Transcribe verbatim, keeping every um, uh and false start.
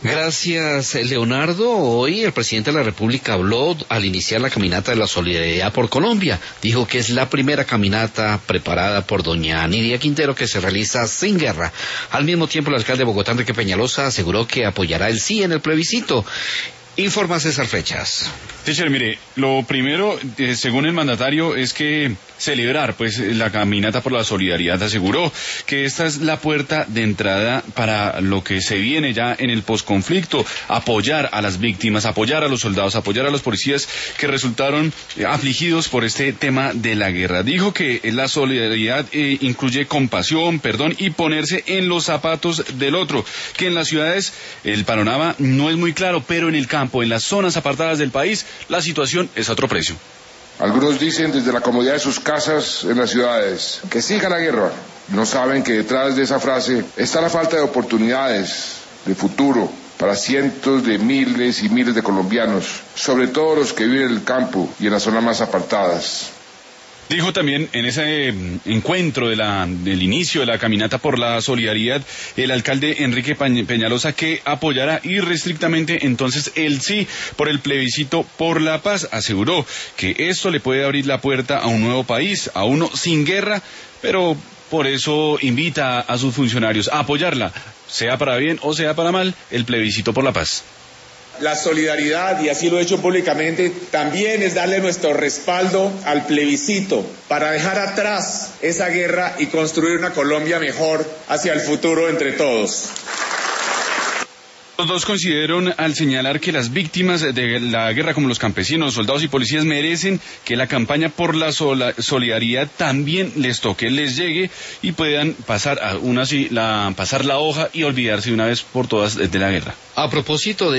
Gracias, Leonardo. Hoy el presidente de la República habló al iniciar la caminata de la solidaridad por Colombia. Dijo que es la primera caminata preparada por doña Nidia Quintero que se realiza sin guerra. Al mismo tiempo, el alcalde de Bogotá, Enrique Peñalosa, aseguró que apoyará el sí en el plebiscito. Informa César Flechas. Teacher, mire, lo primero, eh, según el mandatario, es que celebrar pues la caminata por la solidaridad. Aseguró que esta es la puerta de entrada para lo que se viene ya en el posconflicto, apoyar a las víctimas, apoyar a los soldados, apoyar a los policías que resultaron eh, afligidos por este tema de la guerra. Dijo que la solidaridad eh, incluye compasión, perdón y ponerse en los zapatos del otro, que en las ciudades el panorama no es muy claro, pero en el campo, en las zonas apartadas del país, la situación es a otro precio. Algunos dicen desde la comodidad de sus casas en las ciudades que siga la guerra. No saben que detrás de esa frase está la falta de oportunidades, de futuro, para cientos de miles y miles de colombianos, sobre todo los que viven en el campo y en las zonas más apartadas. Dijo también en ese encuentro de la, del inicio de la caminata por la solidaridad el alcalde Enrique Peñalosa que apoyará irrestrictamente entonces el sí por el plebiscito por la paz. Aseguró que esto le puede abrir la puerta a un nuevo país, a uno sin guerra, pero por eso invita a sus funcionarios a apoyarla, sea para bien o sea para mal, el plebiscito por la paz. La solidaridad, y así lo he hecho públicamente, también es darle nuestro respaldo al plebiscito para dejar atrás esa guerra y construir una Colombia mejor hacia el futuro entre todos. Los dos coincidieron al señalar que las víctimas de la guerra, como los campesinos, soldados y policías, merecen que la campaña por la solidaridad también les toque, les llegue y puedan pasar a una, la, pasar la hoja y olvidarse de una vez por todas de la guerra. A propósito de